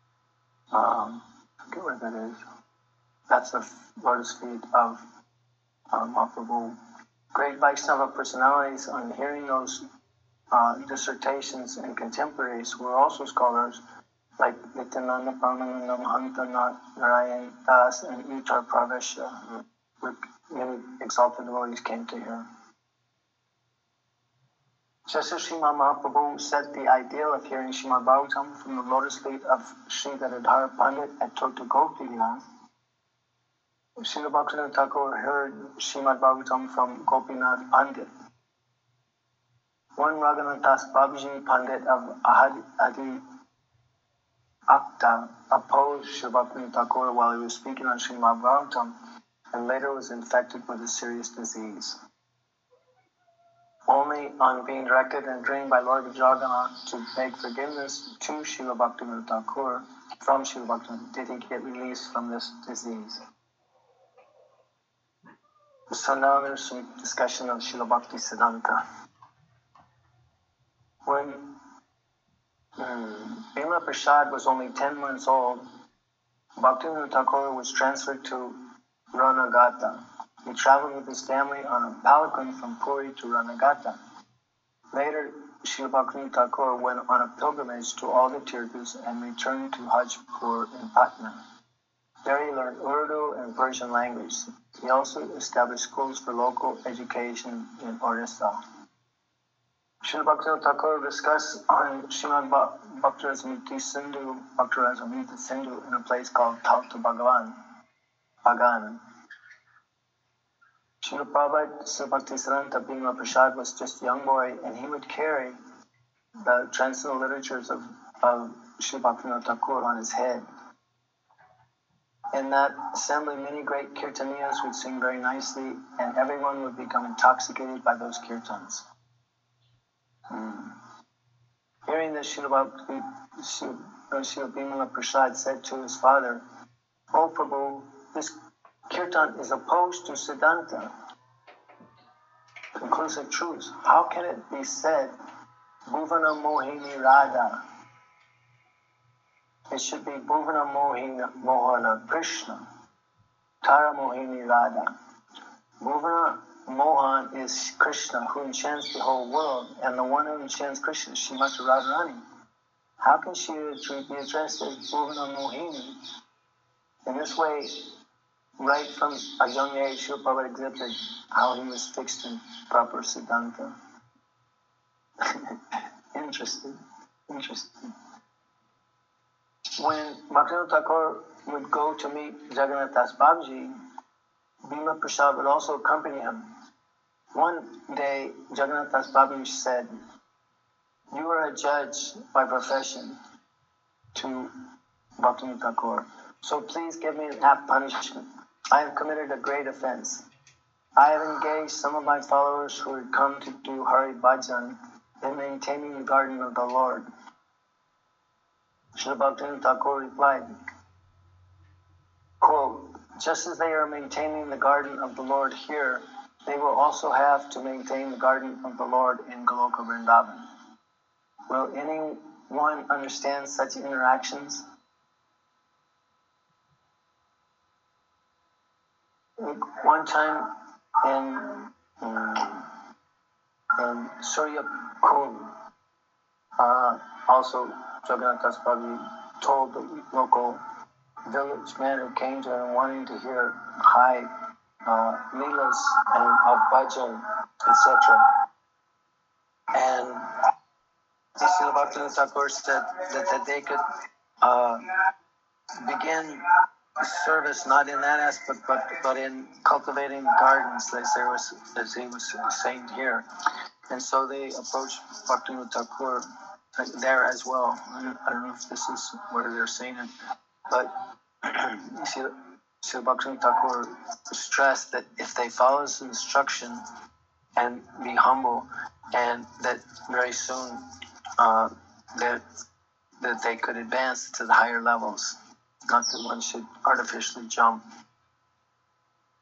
I forget where that is. That's the lotus feet of Mahaprabhu. Great Vaishnava personalities, on hearing those dissertations and contemporaries who were also scholars, like Nityananda Paramananda, Mahanta Narayan Das, and Uttar Pravesha, many exalted devotees came to hear. Just as Srimad Mahaprabhu set the ideal of hearing Srimad Bhagavatam from the lotus feet of Sri Gadadhara Pandit at Totagopiya, Srila Bhaktivinoda Thakur heard Srimad Bhagavatam from Gopinath Pandit. One Raghunath Das Babaji Pandit of Adi Akta opposed Srila Bhaktivinoda Thakur while he was speaking on Srimad Bhagavatam, and later was infected with a serious disease. Only on being directed and trained by Lord Jagannath to beg forgiveness to Srila Bhaktivinoda Thakur from Srila Bhaktivinoda did he get released from this disease. So now there's some discussion of Srila Bhakti Siddhanta. When Bhima Prasad was only 10 months old, Bhaktivinoda Thakur was transferred to Ranagata. He traveled with his family on a palanquin from Puri to Ranagata. Later, Srila Bhaktivinoda Thakur went on a pilgrimage to all the Tirthas and returned to Hajpur in Patna. There he learned Urdu and Persian language. He also established schools for local education in Orissa. Srila Bhaktivinoda Thakur discussed on Srimad Bhakti-rasamrita Sindhu in a place called Talta Bagan. Srila Prabhupada, Srila Bhaktisiddhanta Bhima Prasad was just a young boy, and he would carry the transcendental literatures of Srila Bhaktivinoda Thakur on his head. In that assembly, many great kirtaniyas would sing very nicely, and everyone would become intoxicated by those kirtans. Hearing this, Srila Bhima Prasad said to his father, "O Prabhu, this kirtan is opposed to Siddhanta, conclusive truths. How can it be said, Bhuvana Mohini Radha? It should be Bhuvana Mohana Krishna, Tara Mohini Radha. Bhuvana Mohan is Krishna, who enchants the whole world, and the one who enchants Krishna is Srimati Radharani. How can she be addressed as Bhuvana Mohini?" In this way, right from a young age, Srila Prabhupada exhibited how he was fixed in proper Siddhanta. Interesting. When Bhaktivinoda Thakur would go to meet Jagannath Das Babaji, Bhima Prasad would also accompany him. One day, Jagannath Das Babaji said, "You are a judge by profession to Bhaktivinoda Thakur, so please give me an apt punishment. I have committed a great offense. I have engaged some of my followers who had come to do Hari Bhajan in maintaining the garden of the Lord." Srila Bhaktivinoda Thakur replied, quote, "Just as they are maintaining the garden of the Lord here, they will also have to maintain the garden of the Lord in Goloka Vrindavan. Will anyone understand such interactions?" One time in Surya Kund, also Jagannath Das Babaji told the local village man who came to him wanting to hear high leelas and of bhajan, etc. And Srila Bhaktivinoda Thakur said that they could begin service not in that aspect, but in cultivating gardens, as he was saying here. And so they approached Bhaktivinoda Thakur there as well. I don't know if this is where they're saying it, but Srila Bhaktivinoda Thakur stressed that if they follow his instruction and be humble, and that very soon that they could advance to the higher levels, not that one should artificially jump.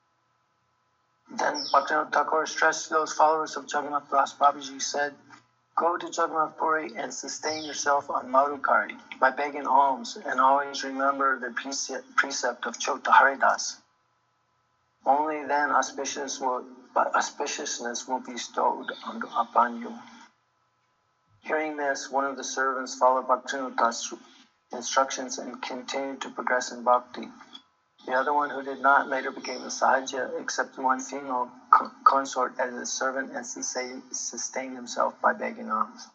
Then Bhaktivinoda Thakur stressed to those followers of Jagannath Das Babaji, said, Go to Jagannath Puri and sustain yourself on Madhukari by begging alms, and always remember the precept of Chota Haridas. Only then auspiciousness will be bestowed upon you. Hearing this, one of the servants followed Bhaktivinoda's instructions and continued to progress in bhakti. The other one, who did not, later became a sahaja, except one female consort as a servant, and sustained himself by begging alms.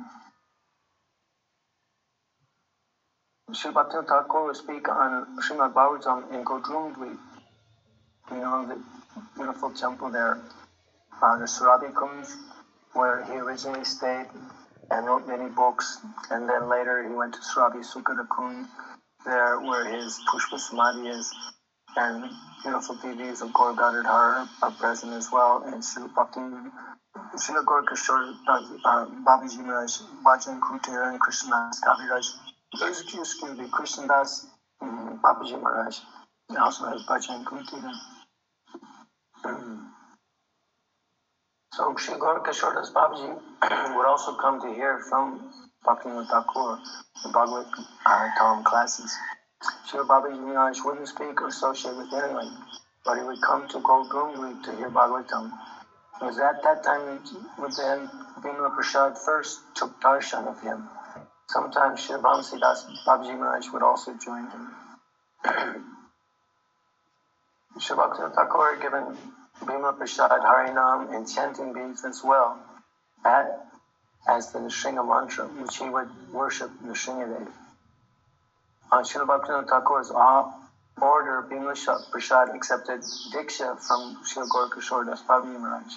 Sri Bhaktivinoda Thakur will speak on Srimad Bhagavatam in Godrumdvi. You know, the beautiful temple there, the Surabi Kunj, where he originally stayed and wrote many books, and then later he went to Surabi Sukada Kunj, there where his Pushpa Samadhi is, and beautiful deities of Gaur Gadadhar are present as well, and Srila Gaur Kishore, Babaji Maharaj, Bhajan Kutir, and Krishnadas Kaviraj. Excuse me, Krishnadas Babaji Maharaj. He also has Bhajan Kutir. So Sri Gaur Kishoredas Babaji would also come to hear from Bhaktivinoda Thakur, the Bhagavad Gita classes. Sri Babaji Maharaj wouldn't speak or associate with anyone, but he would come to Godrumdvi to hear Bhagavatam. It was at that time that Bimala Prasad first took darshan of him. Sometimes Sri Bhamsidas Babaji Maharaj would also join him. Sri Bhaktivinoda Thakur had given Bimala Prasad Harinam and chanting beads as well as the Nrsinga mantra, which he would worship Nrsingadev. On Srila Bhaktivinoda Thakur's order, Bimala Prasad accepted Diksha from Srila Gaur Kishoredas Babaji Maharaj.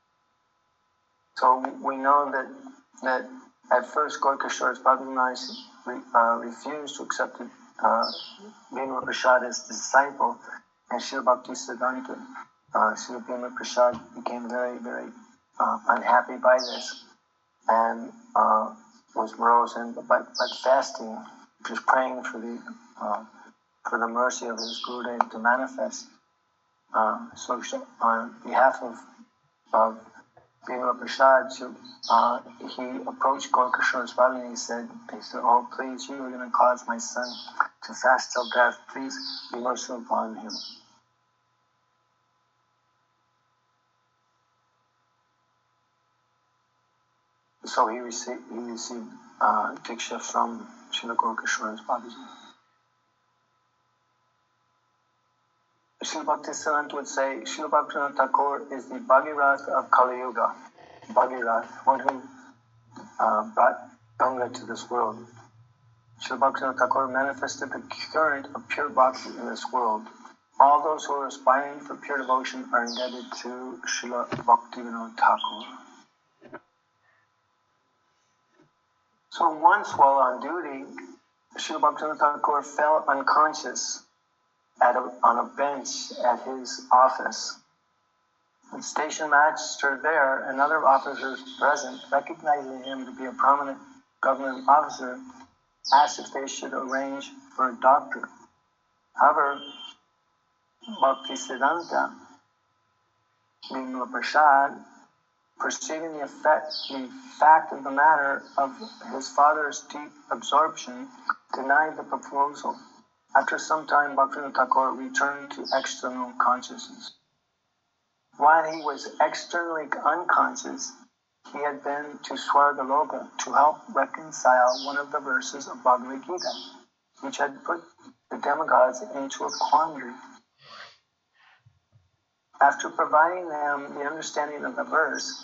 So we know that at first Gaur Kishoredas Babaji Maharaj refused to accept Bimala Prasad as disciple, and Srila Bhakti Siddhanta, Srila Bimala Prasad became very, very unhappy by this, and was morose, but fasting, just praying for the mercy of his Gurudev to manifest. So on behalf of Bimala Prasad, he approached Gaur Kishoredas Babaji and he said, "Oh, please, you are going to cause my son to fast till death. Please be merciful upon him." So he received Diksha from Srila Gaur Kishoredas Babaji. Srila Bhaktisiddhanta would say, Srila Bhaktivinoda Thakur is the Bhagirath of Kali Yuga. Bhagirath, one who brought Ganga to this world. Srila Bhaktivinoda Thakur manifested the current of pure bhakti in this world. All those who are aspiring for pure devotion are indebted to Srila Bhaktivinoda Thakur. So once while on duty, Srila Bhaktivinoda Thakur fell unconscious on a bench at his office. The station master there and other officers present, recognizing him to be a prominent government officer, asked if they should arrange for a doctor. However, Bhaktisiddhanta, Bimala Prasad, perceiving the fact of the matter of his father's deep absorption, denied the proposal. After some time, Bhaktivinoda Thakur returned to external consciousness. While he was externally unconscious, he had been to Swargaloka to help reconcile one of the verses of Bhagavad Gita, which had put the demigods into a quandary. After providing them the understanding of the verse,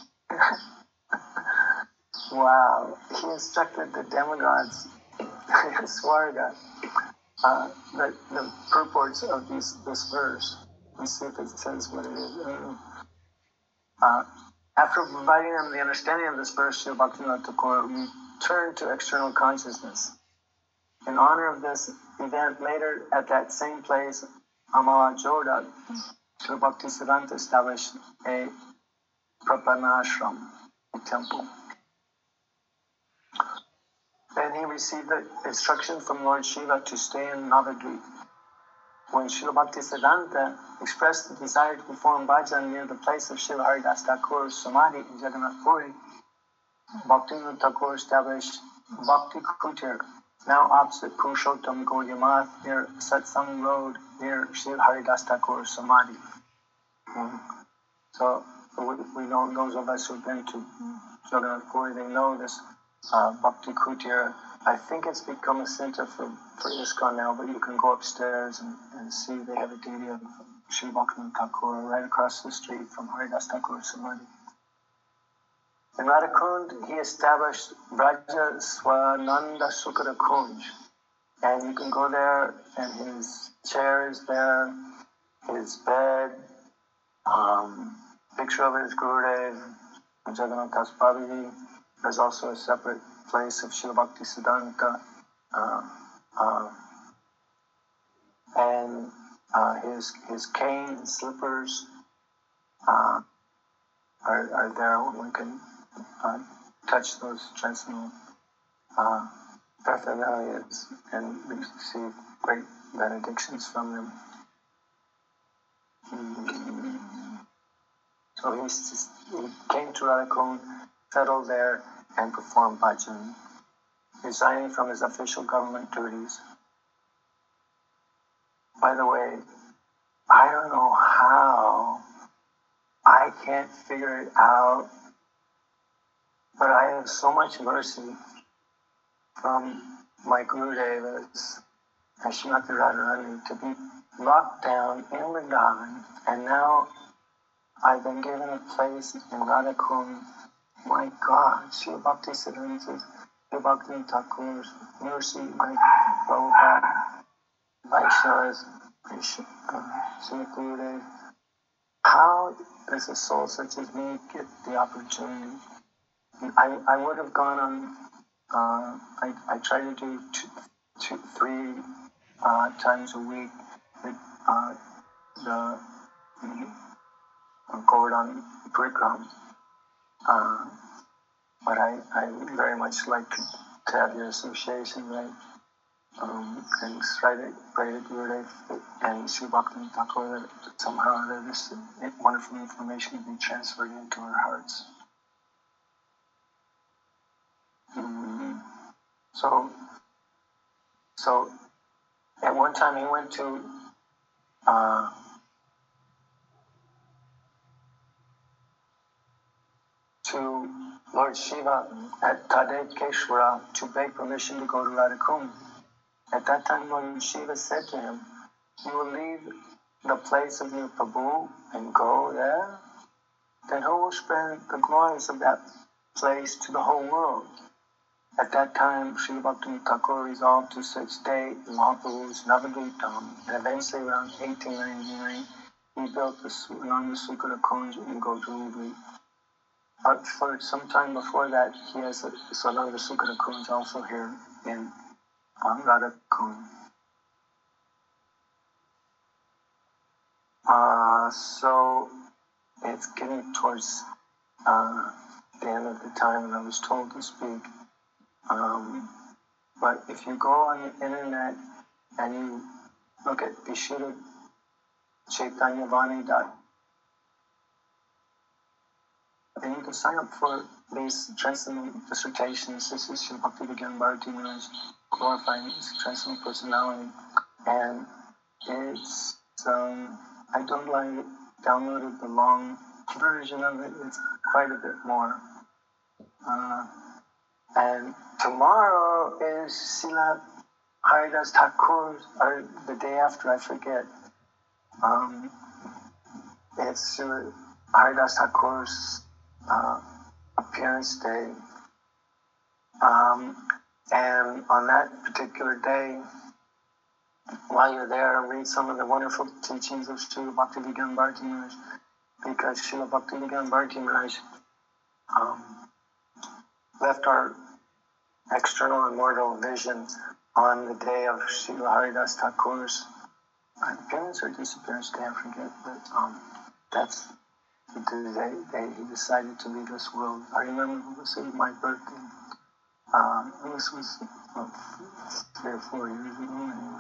he instructed the demigods, Swarga, the purports of this verse. Let's see if it says what it is. After providing them the understanding of this verse, Srila Bhaktivinoda Thakur returned to external consciousness. In honor of this event, later at that same place, Amala Joda, Srila Bhaktisiddhanta established a Prapanashram, a temple. Then he received the instruction from Lord Shiva to stay in Navadvip. When Srila Bhaktisiddhanta expressed the desire to perform bhajan near the place of Srila Haridas Thakur's Samadhi in Jagannath Puri, Bhaktivinoda Thakur established Bhakti Kutir, now opposite Purushottam Gaudiya Math near Satsang Road near Sri Haridas Thakur's Samadhi. So we know, those of us who've been to Jagannath Puri, they know this Bhakti Kutir. I think it's become a center for ISKCON now, but you can go upstairs and see they have a deity of Sri Bhaktivinoda Thakur right across the street from Haridas Thakur's Samadhi. In Radhakund, he established Braja Swananda Sukara Kunj. And you can go there, and his chair is there, his bed, picture of his Gurudev, Jagannath Das Babiji. There's also a separate place of Srila Bhakti Siddhanta. And his cane and slippers are there. One can touch those transcendental paraphernalias and receive great benedictions from them. So he came to Radhakund, settled there, and performed bhajan, resigning from his official government duties. By the way, I don't know how, I can't figure it out, but I have so much mercy from my Gurudevas, Srimati Radharani, to be locked down in Vrindavan, and now I've been given a place in Radhakund. My God, Srila Bhakti Siddhanta, Srila Bhakti Thakur's mercy, my Prabhupada, Vaishnavas, Sri Gurudev. How does a soul such as me get the opportunity? I would have gone on, I try to do three times a week the Govardhan Parikram. But I very much like to have your association, right? And pray to Gurudev and Sri Bhaktivinoda Thakur that somehow this wonderful information can be transferred into our hearts. So at one time he went to Lord Shiva at Tadekeshwara to beg permission to go to Radhakund. At that time, Lord Shiva said to him, "You will leave the place of your Prabhu and go there? Then who will spread the glories of that place to the whole world?" At that time, Srila Bhaktivinoda Thakur resolved to stay in Mahaprabhu's Navadvip Dham, and eventually around 1899, he built the Swananda Sukara Kunj in Gautam. But for some time before that, he has a Swananda Sukara Kunj also here in Radhakund. So it's getting towards the end of the time, and I was told to speak. But if you go on the internet and you look at Vishuddha Chaitanyavani, then you can sign up for these transcendental dissertations. This is Srila Bhaktivedanta Bharati Maharaj glorifying his transcendental personality. And it's, I downloaded the long version of it. It's quite a bit more. And tomorrow is Srila Haridas Thakur's, or the day after, I forget. It's Haridas Thakur's appearance day. And on that particular day, while you're there, read some of the wonderful teachings of Srila Bhaktivedanta Bharati Maharaj, because Srila Bhaktivedanta Bharati Maharaj left our external and mortal vision on the day of Srila Haridas Thakur's appearance or disappearance day, I forget, but that's the day he decided to leave this world. I remember it was my birthday. This was 3 or 4 years ago anyway.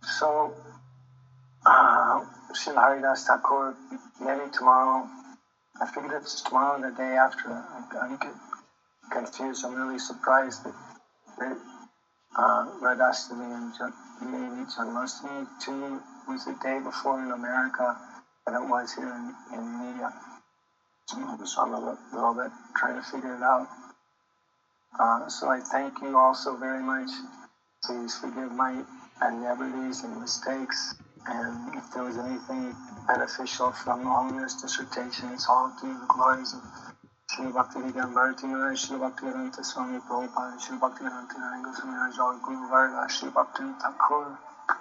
So Srila Haridas Thakur, maybe tomorrow I figured it's tomorrow or the day after. I get confused. I'm really surprised that Radhastami and Janmashtami too was the day before in America than it was here in India. So I'm a little bit trying to figure it out. So I thank you also very much. Please forgive my inevitabilities and mistakes. And if there was anything beneficial from all this dissertation, it's all due to the glories of Srila Bhaktivedanta Bharati Maharaj, Srila Bhaktivedanta Swami Prabhupada, Srila Bhaktivedanta Narayan Goswami Maharaj, our Guru Varga, Srila Bhaktivedanta Thakur.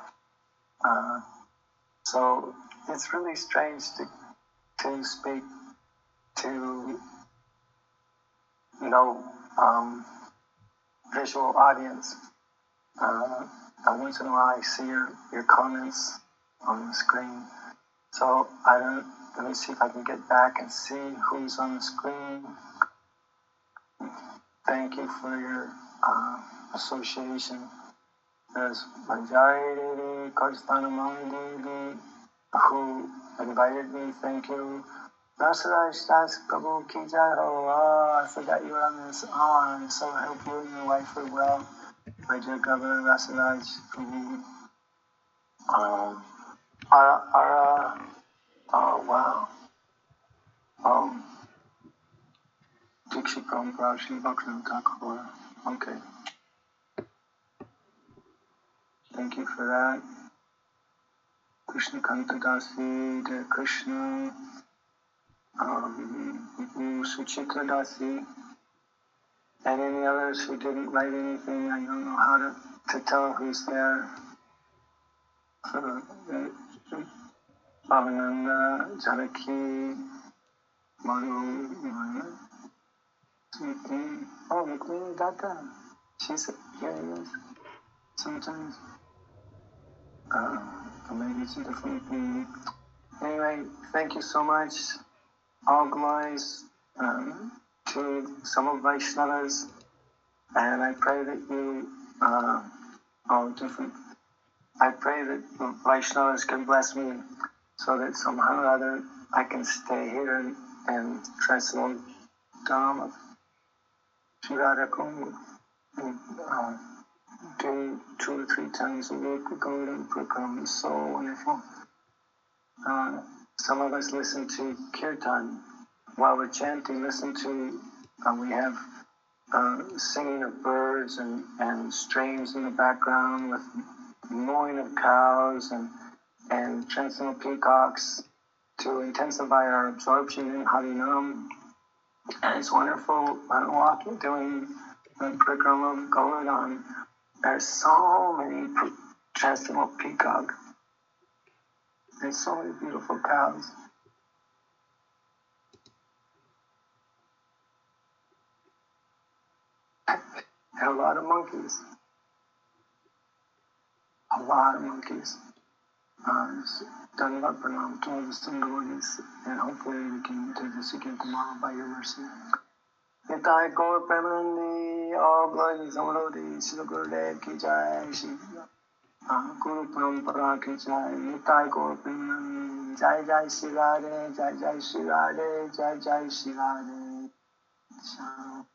So it's really strange to speak to no visual audience. And once in a while I see your comments on the screen. So let me see if I can get back and see who's on the screen. Thank you for your association. There's Manjari Karstanamandi who invited me. Thank you. Rasaraj Das Prabhu Ki Jai Ho. I forgot you were on this. So I hope you and your wife are well. My dear Governor Rasaraj Prabhu. Wow. Dixie Prabhupada, Sri Bhaktivinoda Thakur. Okay. Thank you for that. Krishna Kanta Dasi, dear Krishna. Suchitra Dasi. And any others who didn't write anything, I don't know how to tell who's there. Bhavananda, Janaki, Manu, Rukmini Datta. She's here sometimes. Maybe it's a different thing. Anyway, thank you so much. All glories to some of Vaishnavas. And I pray that you, I pray that Vaishnavas can bless me so that somehow or other I can stay here and translate Dhamma, Shirada Kungu, and do 2 or 3 times a week with Golden Prakram. It's so wonderful. Some of us listen to Kirtan while we're chanting. We have singing of birds and streams in the background with mooing of cows and transcendental peacocks to intensify our absorption in Harinam. And it's wonderful walking, doing the Prakram of Govardhan. There's so many transcendental peacocks and so many beautiful cows. And a lot of monkeys. Dhanavad Pranam to all the devotees, and hopefully we can do this again tomorrow by your mercy. Nitai Gaur Premanandi, all glory Samarodi, Srila Gurudev Ki Jai, Guru Parampara Ki Jai, Nitai Gaur Premanandi, Jai Jai Shri Radhe, Jai Jai Shri Radhe, Jai Jai Shri Radhe.